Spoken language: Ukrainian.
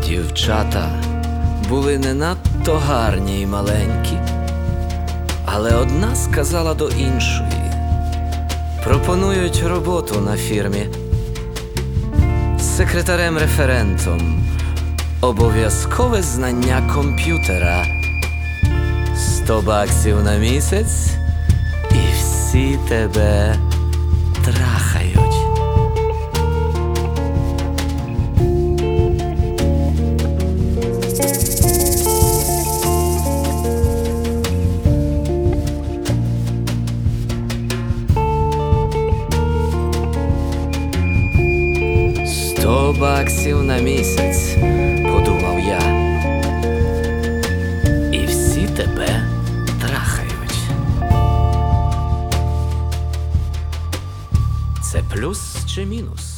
Дівчата були не надто гарні й маленькі, але одна сказала до іншої: пропонують роботу на фірмі секретарем-референтом, обов'язкове знання комп'ютера, $100 на місяць, і всі тебе трахають. $100 на місяць, подумав я, і всі тебе трахають. Це плюс чи мінус?